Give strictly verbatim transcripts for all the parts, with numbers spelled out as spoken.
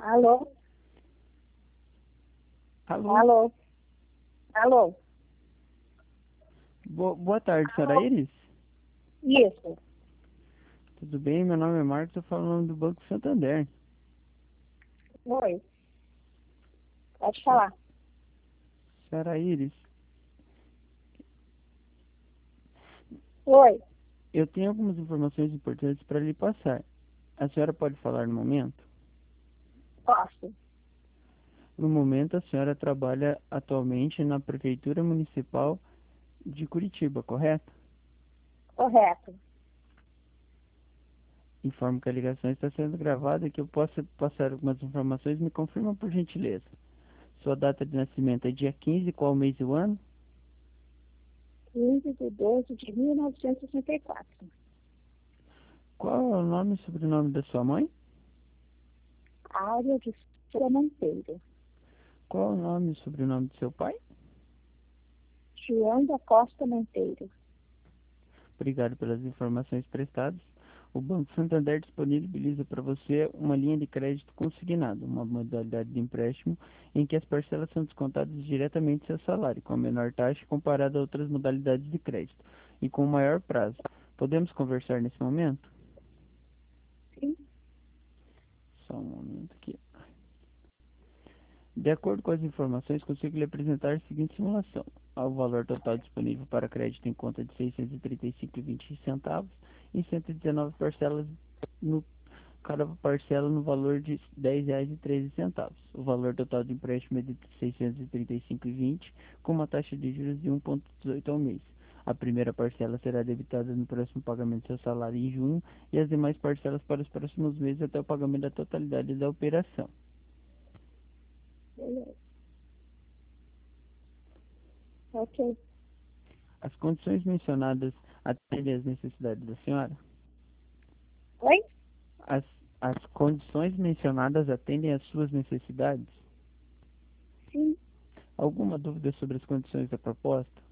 Alô? Alô, Alô? Alô? Bo- boa tarde, senhora Alô? Iris. Isso. Tudo bem? Meu nome é Marcos, eu falo o nome do Banco Santander. Oi. Pode Se- falar. Senhora Iris, Oi. eu tenho algumas informações importantes para lhe passar. A senhora pode falar no momento? Posso. No momento, a senhora trabalha atualmente na Prefeitura Municipal de Curitiba, correto? Correto. Informo que a ligação está sendo gravada e que eu possa passar algumas informações. Me confirma, por gentileza. Sua data de nascimento é dia quinze, qual mês e o ano? quinze de doze de mil novecentos e sessenta e quatro. Qual é o nome e sobrenome da sua mãe? Área de Souza Monteiro. Qual é o nome e sobrenome do seu pai? João da Costa Monteiro. Obrigado pelas informações prestadas. O Banco Santander disponibiliza para você uma linha de crédito consignado, uma modalidade de empréstimo em que as parcelas são descontadas diretamente do seu salário, com a menor taxa comparada a outras modalidades de crédito e com maior prazo. Podemos conversar nesse momento? Sim. Só um momento aqui. De acordo com as informações, consigo lhe apresentar a seguinte simulação. Há o valor total disponível para crédito em conta de seiscentos e trinta e cinco vírgula vinte centavos e cento e dezenove parcelas no cada parcela no valor de dez reais e treze centavos. O valor total do empréstimo é de seiscentos e trinta e cinco vírgula vinte com uma taxa de juros de um vírgula dezoito ao mês. A primeira parcela será debitada no próximo pagamento do seu salário em junho e as demais parcelas para os próximos meses até o pagamento da totalidade da operação. Beleza. Ok. As condições mencionadas atendem às necessidades da senhora? Oi? As, as condições mencionadas atendem às suas necessidades? Sim. Alguma dúvida sobre as condições da proposta?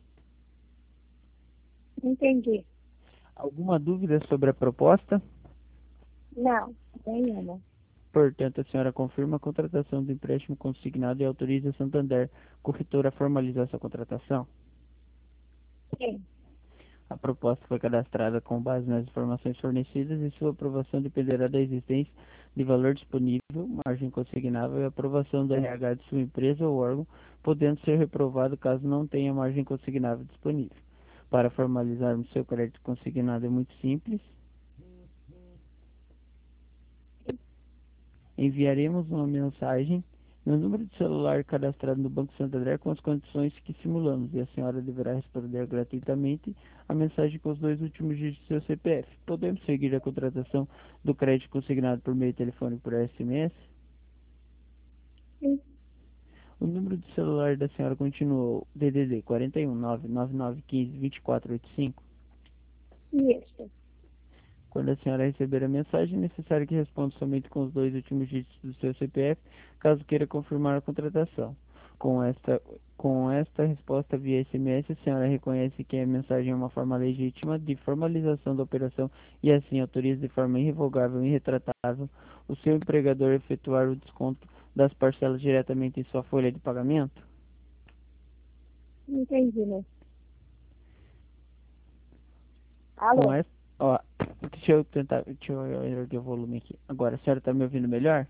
Entendi. Alguma dúvida sobre a proposta? Não. Nenhuma. Portanto, a senhora confirma a contratação do empréstimo consignado e autoriza a Santander Corretora a formalizar sua contratação? Sim. A proposta foi cadastrada com base nas informações fornecidas e sua aprovação dependerá da existência de valor disponível, margem consignável e aprovação do R H de sua empresa ou órgão, podendo ser reprovado caso não tenha margem consignável disponível. Para formalizarmos seu crédito consignado é muito simples. Enviaremos uma mensagem no número de celular cadastrado no Banco Santander com as condições que simulamos e a senhora deverá responder gratuitamente a mensagem com os dois últimos dígitos do seu C P F. Podemos seguir a contratação do crédito consignado por meio telefônico por S M S? Sim. O número de celular da senhora continuou D D D quarenta e um nove nove nove um cinco dois quatro oito cinco. Isso. Quando a senhora receber a mensagem, é necessário que responda somente com os dois últimos dígitos do seu C P F, caso queira confirmar a contratação. Com esta, com esta resposta via S M S, a senhora reconhece que a mensagem é uma forma legítima de formalização da operação e assim autoriza de forma irrevogável e irretratável o seu empregador a efetuar o desconto das parcelas diretamente em sua folha de pagamento? Entendi, né? Com Alô? esta, ó, deixa eu tentar, deixa eu erguer o volume aqui. Agora, a senhora está me ouvindo melhor?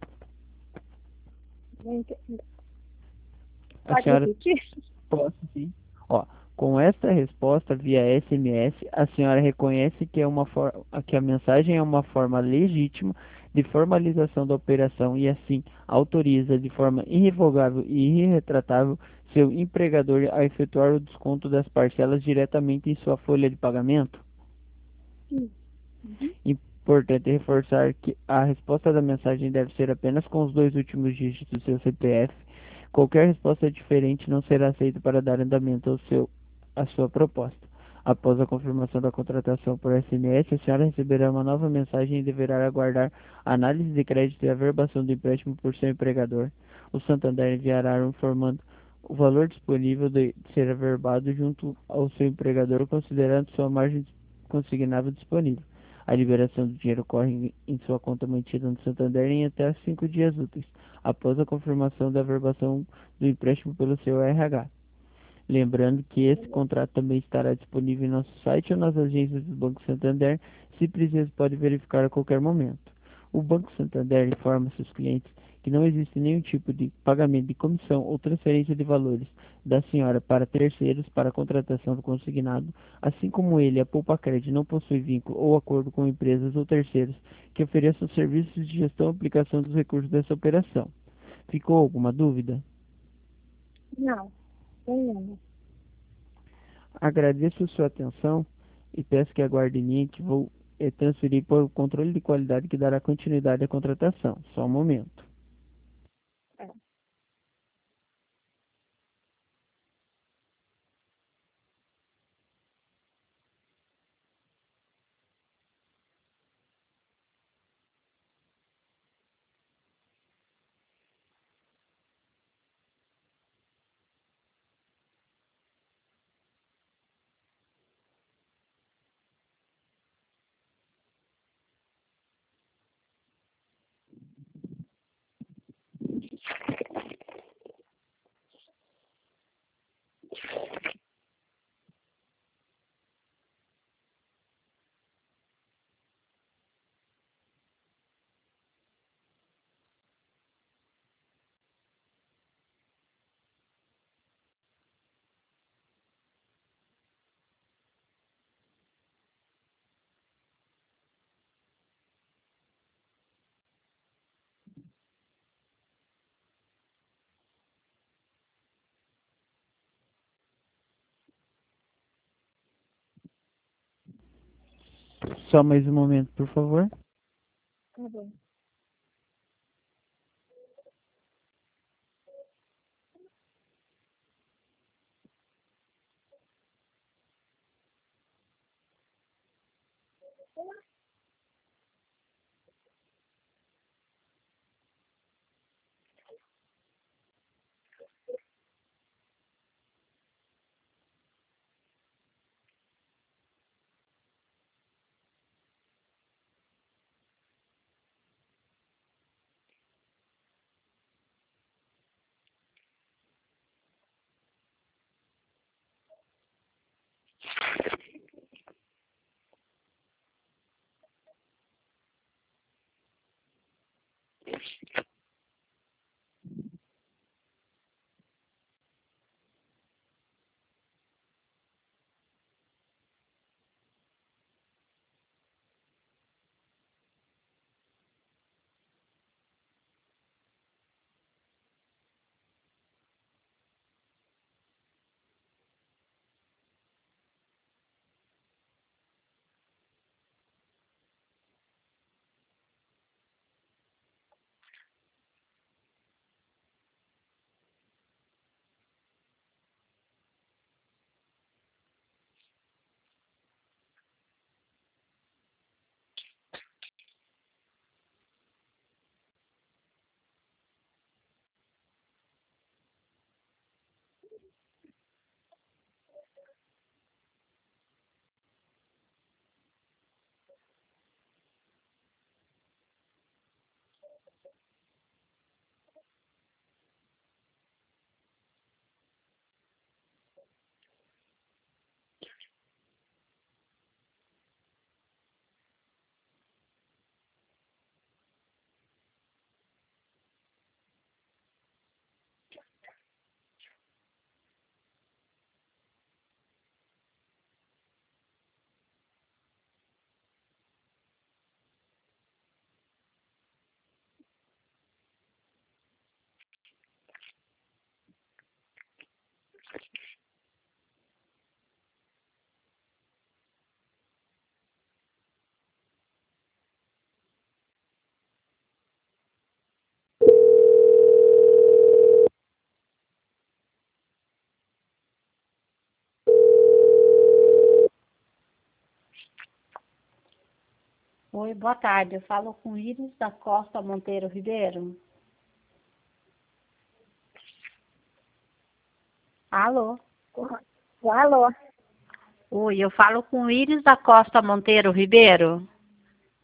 Não entendi. A Pode senhora repetir? Posso sim. Ó, com esta resposta via S M S, a senhora reconhece que, é uma for... que a mensagem é uma forma legítima de formalização da operação e assim autoriza de forma irrevogável e irretratável seu empregador a efetuar o desconto das parcelas diretamente em sua folha de pagamento? Sim. Uhum. Importante reforçar que a resposta da mensagem deve ser apenas com os dois últimos dígitos do seu C P F. Qualquer resposta diferente não será aceita para dar andamento ao seu, à sua proposta. Após a confirmação da contratação por S M S, a senhora receberá uma nova mensagem e deverá aguardar a análise de crédito e a averbação do empréstimo por seu empregador. O Santander enviará informando o valor disponível de ser averbado junto ao seu empregador, considerando sua margem consignável disponível. A liberação do dinheiro ocorre em sua conta mantida no Santander em até cinco dias úteis, após a confirmação da averbação do empréstimo pelo seu R H. Lembrando que esse contrato também estará disponível em nosso site ou nas agências do Banco Santander, se preciso pode verificar a qualquer momento. O Banco Santander informa seus clientes que não existe nenhum tipo de pagamento de comissão ou transferência de valores da senhora para terceiros para a contratação do consignado, assim como ele, a Poupa Cred, não possui vínculo ou acordo com empresas ou terceiros que ofereçam serviços de gestão e aplicação dos recursos dessa operação. Ficou alguma dúvida? Não, nenhuma. Agradeço sua atenção e peço que aguarde em linha que vou eh, transferir para o controle de qualidade que dará continuidade à contratação. Só um momento. É. Só mais um momento, por favor. Tá bom. Oi, boa tarde. Eu falo com Iris da Costa Monteiro Ribeiro. Alô? Alô? Oi, eu falo com Iris da Costa Monteiro Ribeiro.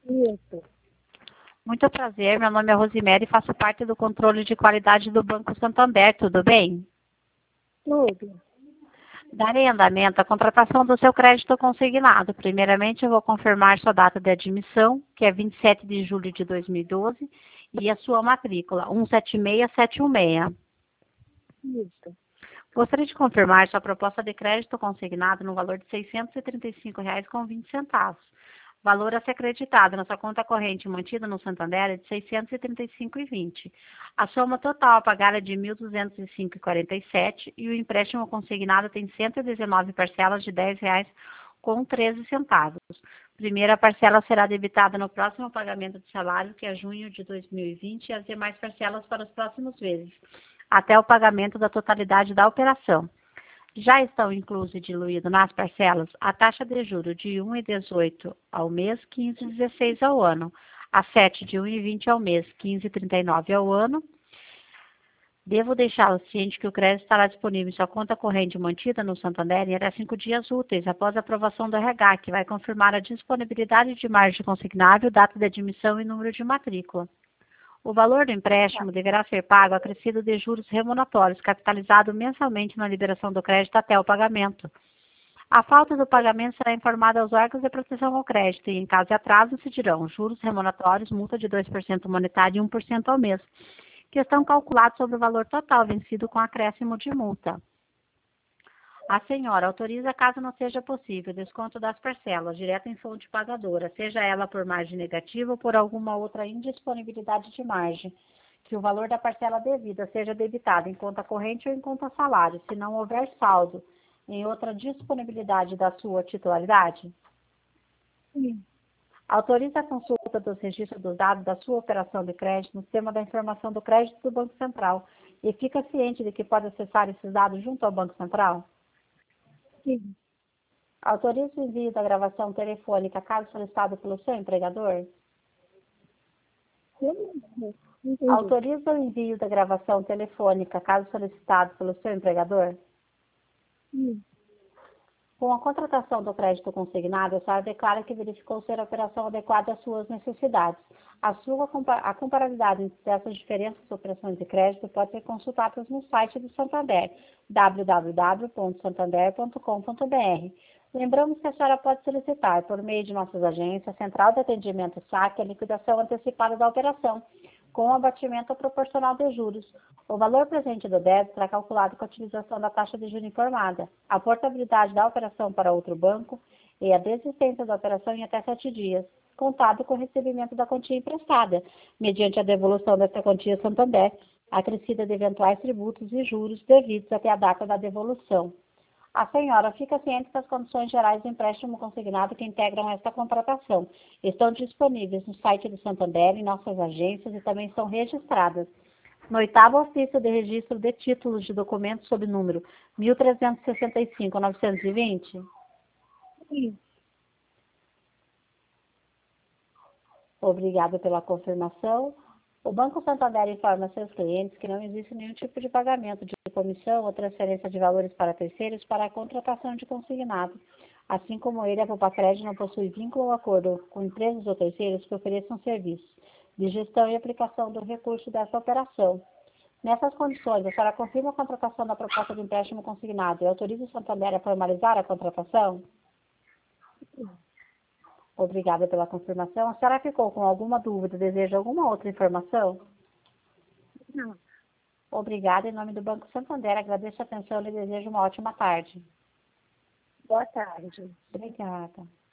Isso. Muito prazer, meu nome é Rosimere e faço parte do controle de qualidade do Banco Santander, tudo bem? Tudo. Darei andamento à contratação do seu crédito consignado. Primeiramente, eu vou confirmar sua data de admissão, que é vinte e sete de julho de dois mil e doze, e a sua matrícula, um sete seis sete um seis. Isso. Gostaria de confirmar sua proposta de crédito consignado no valor de seiscentos e trinta e cinco reais e vinte centavos. Valor a ser acreditado na sua conta corrente mantida no Santander é de seiscentos e trinta e cinco reais e vinte centavos. A soma total a pagar é de mil duzentos e cinco reais e quarenta e sete centavos e o empréstimo consignado tem cento e dezenove parcelas de dez reais com treze centavos. Primeira parcela será debitada no próximo pagamento de salário, que é junho de dois mil e vinte, e as demais parcelas para os próximos meses, até o pagamento da totalidade da operação. Já estão inclusos e diluídos nas parcelas a taxa de juros de um vírgula dezoito ao mês, quinze vírgula dezesseis ao ano, a sete de um vírgula vinte ao mês, quinze vírgula trinta e nove ao ano. Devo deixá-lo ciente que o crédito estará disponível em sua conta corrente mantida no Santander em até cinco dias úteis após a aprovação do R H, que vai confirmar a disponibilidade de margem consignável, data de admissão e número de matrícula. O valor do empréstimo deverá ser pago acrescido de juros remuneratórios, capitalizado mensalmente na liberação do crédito até o pagamento. A falta do pagamento será informada aos órgãos de proteção ao crédito e, em caso de atraso, incidirão juros remuneratórios, multa de dois por cento monetário e um por cento ao mês, que estão calculados sobre o valor total vencido com acréscimo de multa. A senhora autoriza, caso não seja possível, o desconto das parcelas, direto em fonte pagadora, seja ela por margem negativa ou por alguma outra indisponibilidade de margem, que o valor da parcela devida seja debitado em conta corrente ou em conta salário, se não houver saldo em outra disponibilidade da sua titularidade? Sim. Autoriza a consulta dos registros dos dados da sua operação de crédito no sistema da informação do crédito do Banco Central e fica ciente de que pode acessar esses dados junto ao Banco Central? Sim. Autoriza o envio da gravação telefônica caso solicitado pelo seu empregador? Como? Entendi. Autoriza o envio da gravação telefônica caso solicitado pelo seu empregador? Sim. Com a contratação do crédito consignado, a senhora declara que verificou ser a operação adequada às suas necessidades. A sua a comparabilidade entre essas diferentes operações de crédito pode ser consultada no site do Santander, w w w ponto santander ponto com ponto b r. Lembramos que a senhora pode solicitar, por meio de nossas agências, Central de Atendimento Saque, a liquidação antecipada da operação, com abatimento proporcional de juros. O valor presente do débito será calculado com a utilização da taxa de juros informada, a portabilidade da operação para outro banco e a desistência da operação em até sete dias, contado com o recebimento da quantia emprestada, mediante a devolução desta quantia a Santander, acrescida de eventuais tributos e juros devidos até a data da devolução. A senhora fica ciente das condições gerais do empréstimo consignado que integram esta contratação. Estão disponíveis no site do Santander, em nossas agências e também são registradas no oitavo ofício de registro de títulos de documentos sob número mil trezentos e sessenta e cinco, novecentos e vinte. Sim. Obrigada pela confirmação. O Banco Santander informa seus clientes que não existe nenhum tipo de pagamento de comissão ou transferência de valores para terceiros para a contratação de consignado, assim como ele, a Popacred, não possui vínculo ou acordo com empresas ou terceiros que ofereçam serviços de gestão e aplicação do recurso dessa operação. Nessas condições, a senhora confirma a contratação da proposta de empréstimo consignado e autoriza o Santander a formalizar a contratação? Obrigada pela confirmação. A senhora ficou com alguma dúvida? Deseja alguma outra informação? Não. Obrigada. Em nome do Banco Santander, agradeço a atenção e lhe desejo uma ótima tarde. Boa tarde. Obrigada.